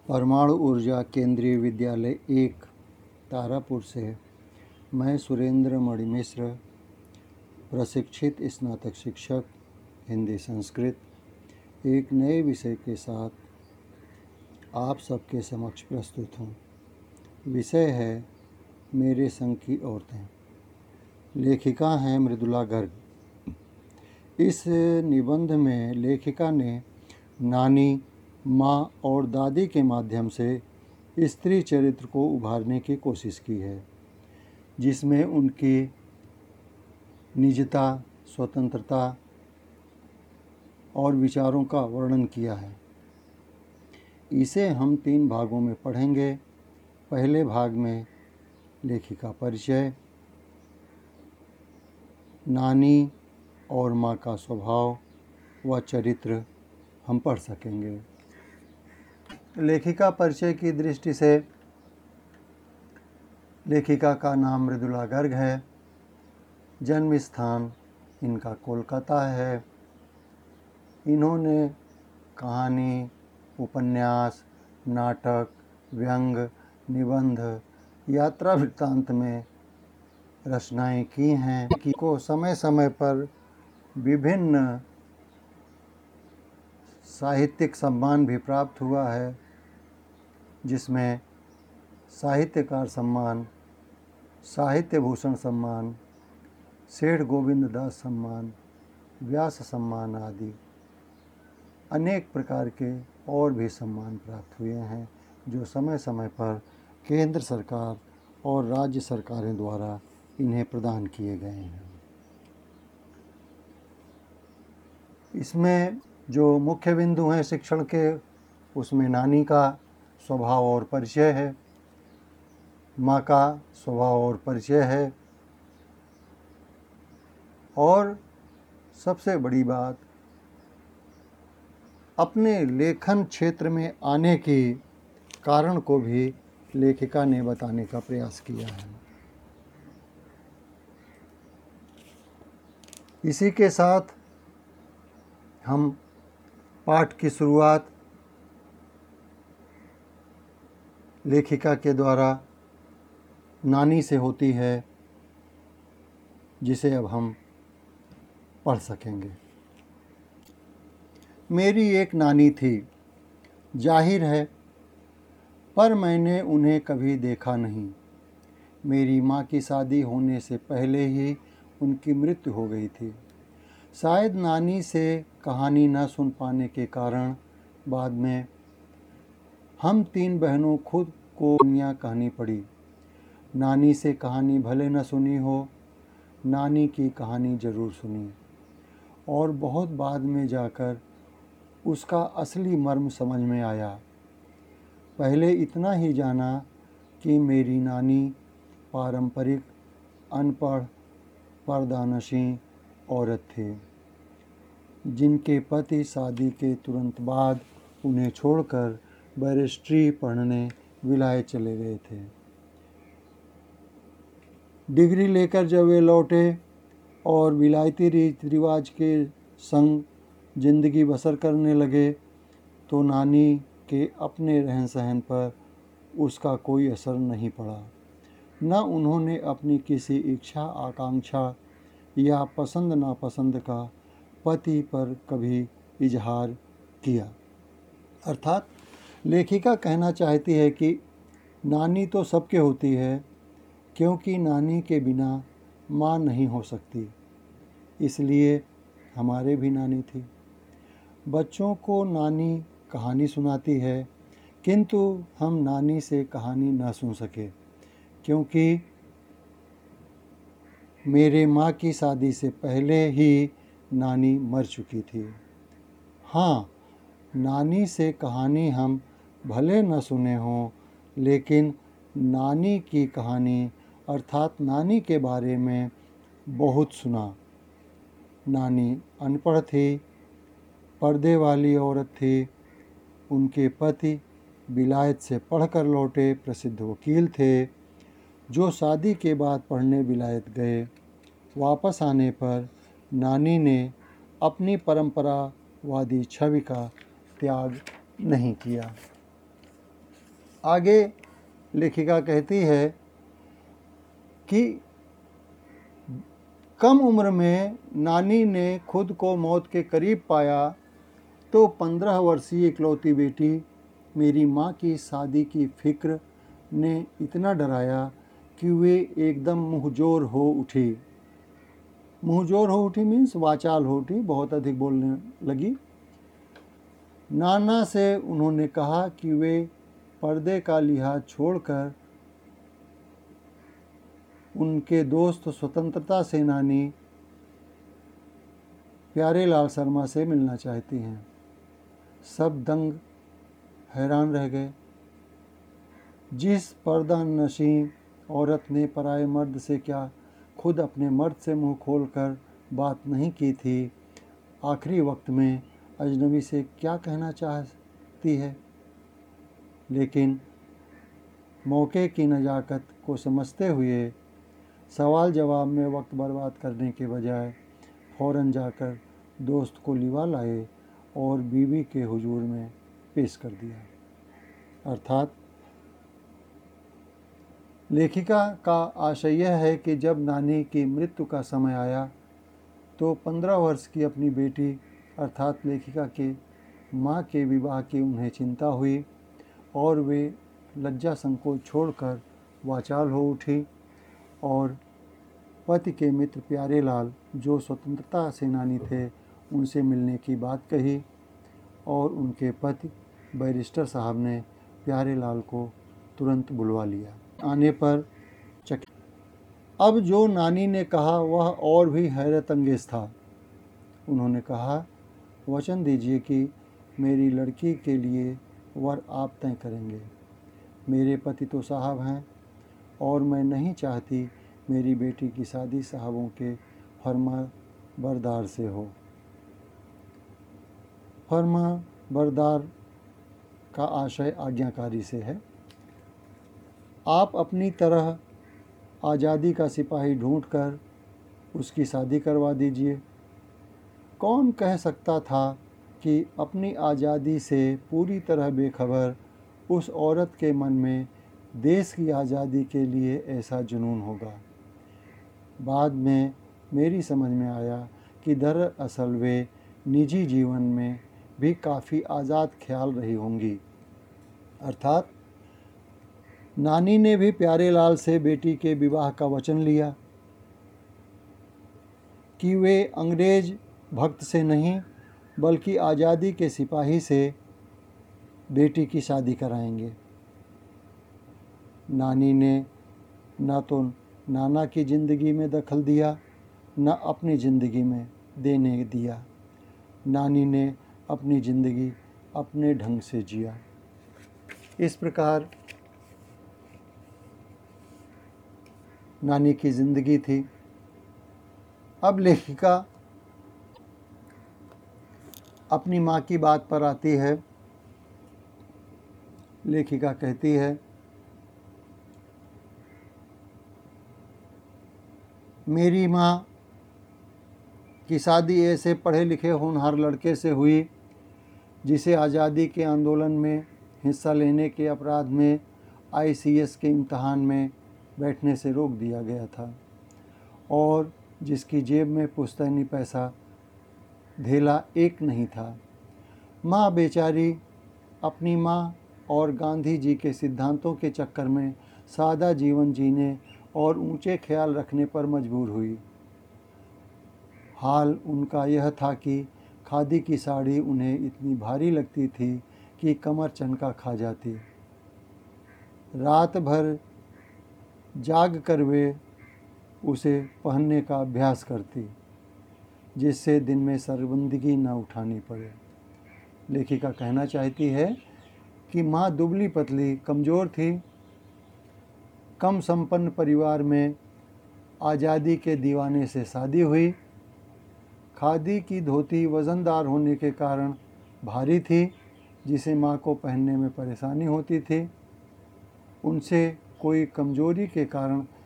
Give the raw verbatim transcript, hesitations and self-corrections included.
परमाणु ऊर्जा केंद्रीय विद्यालय एक तारापुर से मैं सुरेंद्र मणि मिश्र, प्रशिक्षित स्नातक शिक्षक हिंदी संस्कृत, एक नए विषय के साथ आप सबके समक्ष प्रस्तुत हूँ। विषय है मेरे संग की औरतें। लेखिका हैं मृदुला गर्ग। इस निबंध में लेखिका ने नानी, माँ और दादी के माध्यम से स्त्री चरित्र को उभारने की कोशिश की है, जिसमें उनकी निजता, स्वतंत्रता और विचारों का वर्णन किया है। इसे हम तीन भागों में पढ़ेंगे। पहले भाग में लेखिका परिचय, नानी और माँ का स्वभाव व चरित्र हम पढ़ सकेंगे। लेखिका परिचय की दृष्टि से लेखिका का नाम मृदुला गर्ग है। जन्म स्थान इनका कोलकाता है। इन्होंने कहानी, उपन्यास, नाटक, व्यंग, निबंध, यात्रा वृत्तांत में रचनाएं की हैं कि को समय समय पर विभिन्न साहित्यिक सम्मान भी प्राप्त हुआ है, जिसमें साहित्यकार सम्मान, साहित्य भूषण सम्मान, सेठ गोविंद दास सम्मान, व्यास सम्मान आदि अनेक प्रकार के और भी सम्मान प्राप्त हुए हैं, जो समय समय पर केंद्र सरकार और राज्य सरकारें द्वारा इन्हें प्रदान किए गए हैं। इसमें जो मुख्य बिंदु हैं शिक्षण के, उसमें नानी का स्वभाव और परिचय है, माँ का स्वभाव और परिचय है, और सबसे बड़ी बात, अपने लेखन क्षेत्र में आने के कारण को भी लेखिका ने बताने का प्रयास किया है। इसी के साथ हम पाठ की शुरुआत लेखिका के द्वारा नानी से होती है, जिसे अब हम पढ़ सकेंगे। मेरी एक नानी थी, जाहिर है, पर मैंने उन्हें कभी देखा नहीं। मेरी माँ की शादी होने से पहले ही उनकी मृत्यु हो गई थी। शायद नानी से कहानी न सुन पाने के कारण बाद में हम तीन बहनों खुद को कहानियाँ कहनी पड़ी। नानी से कहानी भले न सुनी हो, नानी की कहानी ज़रूर सुनी, और बहुत बाद में जाकर उसका असली मर्म समझ में आया। पहले इतना ही जाना कि मेरी नानी पारंपरिक, अनपढ़, पर्दानशीं औरत थी, जिनके पति शादी के तुरंत बाद उन्हें छोड़कर बैरिस्ट्री पढ़ने विलायत चले गए थे। डिग्री लेकर जब वे लौटे और विलायती रीति रिवाज के संग जिंदगी बसर करने लगे, तो नानी के अपने रहन सहन पर उसका कोई असर नहीं पड़ा। न उन्होंने अपनी किसी इच्छा, आकांक्षा या पसंद नापसंद का पति पर कभी इजहार किया। अर्थात लेखिका कहना चाहती है कि नानी तो सबके होती है, क्योंकि नानी के बिना माँ नहीं हो सकती। इसलिए हमारे भी नानी थी। बच्चों को नानी कहानी सुनाती है, किंतु हम नानी से कहानी ना सुन सके, क्योंकि मेरे माँ की शादी से पहले ही नानी मर चुकी थी। हाँ, नानी से कहानी हम भले न सुने हों, लेकिन नानी की कहानी अर्थात नानी के बारे में बहुत सुना। नानी अनपढ़ थी, पर्दे वाली औरत थी। उनके पति विलायत से पढ़कर लौटे प्रसिद्ध वकील थे, जो शादी के बाद पढ़ने विलायत गए। वापस आने पर नानी ने अपनी परंपरावादी छवि का त्याग नहीं किया। आगे लेखिका कहती है कि कम उम्र में नानी ने खुद को मौत के करीब पाया तो पंद्रह वर्षीय इकलौती बेटी मेरी माँ की शादी की फिक्र ने इतना डराया कि वे एकदम मुँहजोर हो उठी। मुँहजोर हो उठी मीन्स वाचाल हो उठी, बहुत अधिक बोलने लगी। नाना से उन्होंने कहा कि वे पर्दे का लिहाज छोड़कर उनके दोस्त स्वतंत्रता सेनानी प्यारेलाल शर्मा से मिलना चाहती हैं। सब दंग हैरान रह गए। जिस पर्दा नशी औरत ने पराये मर्द से क्या खुद अपने मर्द से मुंह खोलकर बात नहीं की थी, आखिरी वक्त में अजनबी से क्या कहना चाहती है। लेकिन मौके की नज़ाकत को समझते हुए सवाल जवाब में वक्त बर्बाद करने के बजाय फ़ौरन जाकर दोस्त को लिवा लाए और बीवी के हुजूर में पेश कर दिया। अर्थात लेखिका का आशय यह है कि जब नानी की मृत्यु का समय आया तो पंद्रह वर्ष की अपनी बेटी अर्थात लेखिका के माँ के विवाह की उन्हें चिंता हुई और वे लज्जा संकोच छोड़कर वाचाल हो उठी और पति के मित्र प्यारेलाल जो स्वतंत्रता सेनानी थे उनसे मिलने की बात कही और उनके पति बैरिस्टर साहब ने प्यारेलाल को तुरंत बुलवा लिया। आने पर चक अब जो नानी ने कहा वह और भी हैरत अंगेज था। उन्होंने कहा, वचन दीजिए कि मेरी लड़की के लिए वर आप तय करेंगे। मेरे पति तो साहब हैं और मैं नहीं चाहती मेरी बेटी की शादी साहबों के फर्मा बरदार से हो। फर्मा बरदार का आशय आज्ञाकारी से है। आप अपनी तरह आज़ादी का सिपाही ढूंढकर उसकी शादी करवा दीजिए। कौन कह सकता था कि अपनी आज़ादी से पूरी तरह बेखबर उस औरत के मन में देश की आज़ादी के लिए ऐसा जुनून होगा। बाद में मेरी समझ में आया कि दरअसल वे निजी जीवन में भी काफ़ी आज़ाद ख्याल रही होंगी। अर्थात नानी ने भी प्यारेलाल से बेटी के विवाह का वचन लिया कि वे अंग्रेज भक्त से नहीं बल्कि आज़ादी के सिपाही से बेटी की शादी कराएंगे। नानी ने न तो नाना की ज़िंदगी में दखल दिया न अपनी ज़िंदगी में देने दिया। नानी ने अपनी ज़िंदगी अपने ढंग से जिया। इस प्रकार नानी की ज़िंदगी थी। अब लेखिका अपनी माँ की बात पर आती है। लेखिका कहती है, मेरी माँ की शादी ऐसे पढ़े लिखे होनहार लड़के से हुई जिसे आज़ादी के आंदोलन में हिस्सा लेने के अपराध में आई सी एस के इम्तहान में बैठने से रोक दिया गया था और जिसकी जेब में पुश्तैनी पैसा धेला एक नहीं था। माँ बेचारी अपनी माँ और गांधी जी के सिद्धांतों के चक्कर में सादा जीवन जीने और ऊंचे ख्याल रखने पर मजबूर हुई। हाल उनका यह था कि खादी की साड़ी उन्हें इतनी भारी लगती थी कि कमर चनका खा जाती। रात भर जाग कर वे उसे पहनने का अभ्यास करती जिससे दिन में शर्मिंदगी न उठानी पड़े। लेखिका कहना चाहती है कि माँ दुबली पतली कमज़ोर थी। कम संपन्न परिवार में आज़ादी के दीवाने से शादी हुई। खादी की धोती वज़नदार होने के कारण भारी थी जिसे माँ को पहनने में परेशानी होती थी। उनसे कोई कमज़ोरी के कारण